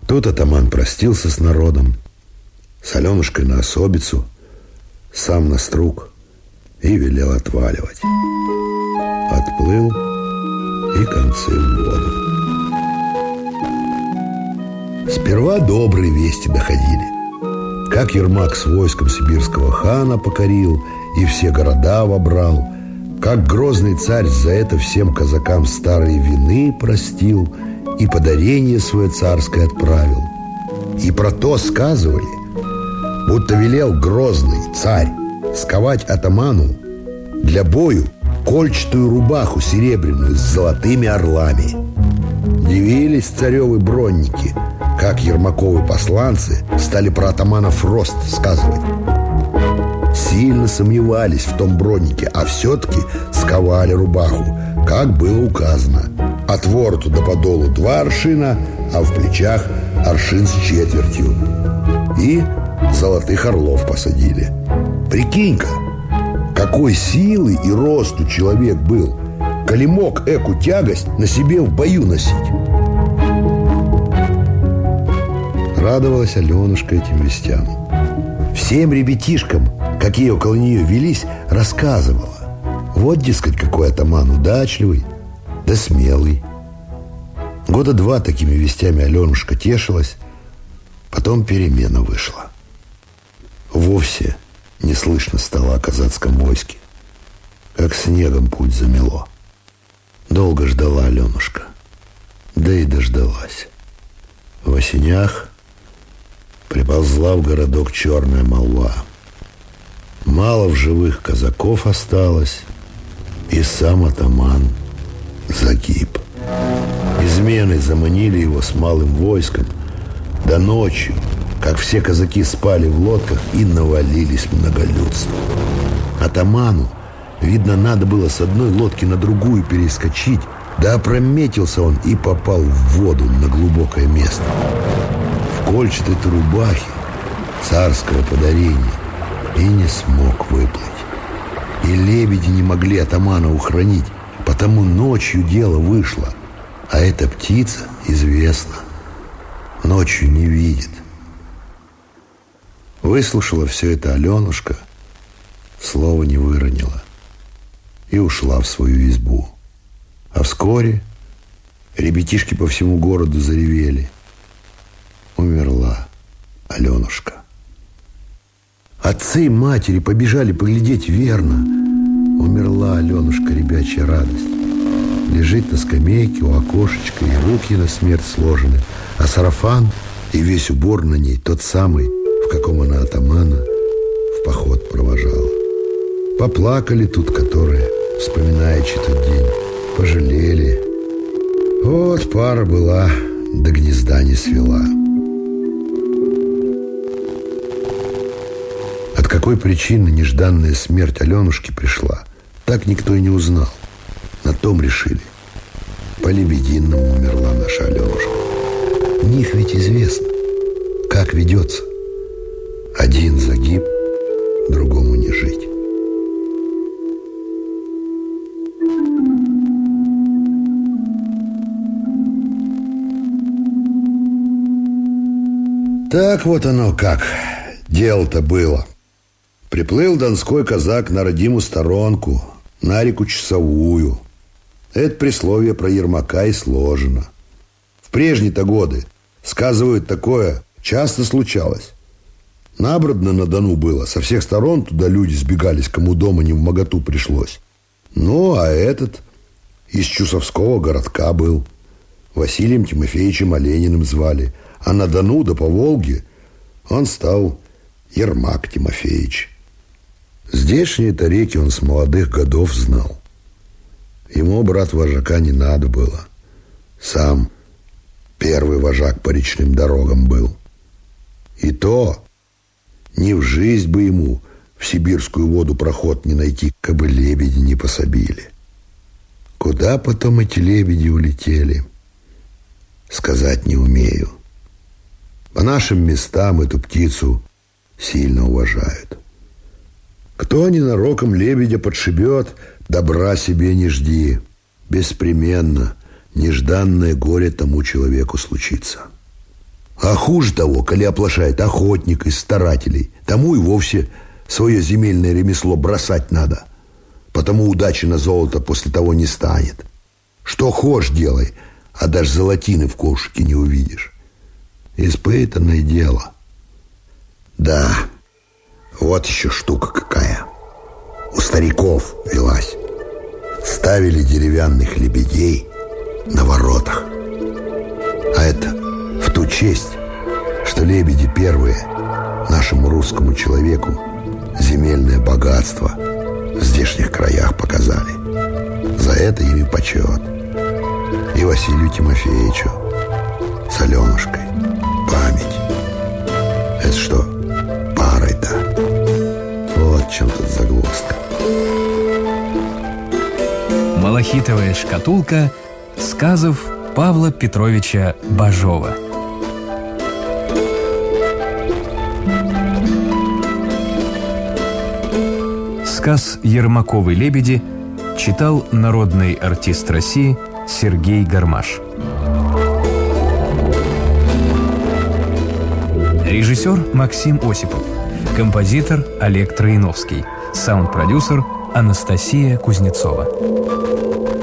Тут атаман простился с народом, с Аленушкой на особицу, сам на струг и велел отваливать. Отплыл и концы в воду. Сперва добрые вести доходили. Как Ермак с войском сибирского хана покорил и все города вобрал, как грозный царь за это всем казакам старые вины простил и подарение свое царское отправил. И про то сказывали, будто велел грозный царь сковать атаману для бою кольчатую рубаху серебряную с золотыми орлами. Дивились царевы бронники, как Ермаковы посланцы стали про атаманов рост сказывать. Сильно сомневались в том броннике, а все-таки сковали рубаху, как было указано. От вороту до подолу 2 аршина, а в плечах аршин с четвертью. И золотых орлов посадили. Прикинь-ка, какой силы и росту человек был, коли мог эку тягость на себе в бою носить. Радовалась Аленушка этим вестям. Всем ребятишкам, какие около нее велись, рассказывала. Вот, дескать, какой атаман удачливый, да смелый. 2 года такими вестями Аленушка тешилась, потом перемена вышла. Вовсе не слышно стало о казацком войске, как снегом путь замело. Долго ждала Аленушка, да и дождалась. В осенях приползла в городок черная молва. Мало в живых казаков осталось, и сам атаман загиб. Измены заманили его с малым войском, да ночью, как все казаки спали в лодках, и навалились многолюдством. Атаману, видно, надо было с одной лодки на другую перескочить, да опрометился он и попал в воду на глубокое место. В кольчатой-то рубахе царского подарения и не смог выплыть. И лебеди не могли атамана ухранить, потому ночью дело вышло. А эта птица, известно, ночью не видит. Выслушала все это Аленушка, слова не выронила и ушла в свою избу. А вскоре ребятишки по всему городу заревели. Умерла Аленушка. Отцы и матери побежали поглядеть верно. Умерла Аленушка, ребячья радость. Лежит на скамейке у окошечка, и руки на смерть сложены, а сарафан и весь убор на ней тот самый, в каком она атамана в поход провожала. Поплакали тут которые, вспоминаючи тот день, пожалели. Вот пара была, до гнезда не свела. От какой причины нежданная смерть Аленушки пришла, так никто и не узнал. На том решили. По лебединому умерла наша Аленушка. У них ведь известно, как ведется. Один загиб, другому не жить. Так вот оно как. Дело-то было. Приплыл донской казак на родимую сторонку, на реку Часовую. Это присловие про Ермака и сложено. В прежние-то годы, сказывают, такое часто случалось. Набродно на Дону было. Со всех сторон туда люди сбегались, кому дома не вмоготу пришлось. Ну, а этот из Чусовского городка был. Василием Тимофеевичем Олениным звали. А на Дону да по Волге он стал Ермак Тимофеевич. Здешние-то реки он с молодых годов знал. Ему, брат, вожака не надо было. Сам первый вожак по речным дорогам был. И то ни в жизнь бы ему в сибирскую воду проход не найти, кабы лебеди не пособили. Куда потом эти лебеди улетели, сказать не умею. По нашим местам эту птицу сильно уважают. Кто ненароком лебедя подшибет, добра себе не жди. Беспременно нежданное горе тому человеку случится. А хуже того, коли оплошает охотник из старателей, тому и вовсе свое земельное ремесло бросать надо. Потому удачи на золото после того не станет. Что хошь делай, а даже золотины в ковшике не увидишь. Испытанное дело. Да, вот еще штука какая. У стариков велась. Ставили деревянных лебедей на воротах. А это в ту честь, что лебеди первые нашему русскому человеку земельное богатство в здешних краях показали. За это им и почет. И Василию Тимофеевичу с Аленушкой память. Это что, парой-то? Вот в чем тут загвоздка. Малахитовая шкатулка сказов Павла Петровича Бажова. Сказ «Ермаковы лебеди» читал народный артист России Сергей Гармаш. Режиссер Максим Осипов. Композитор Олег Троиновский. Саунд-продюсер Анастасия Кузнецова.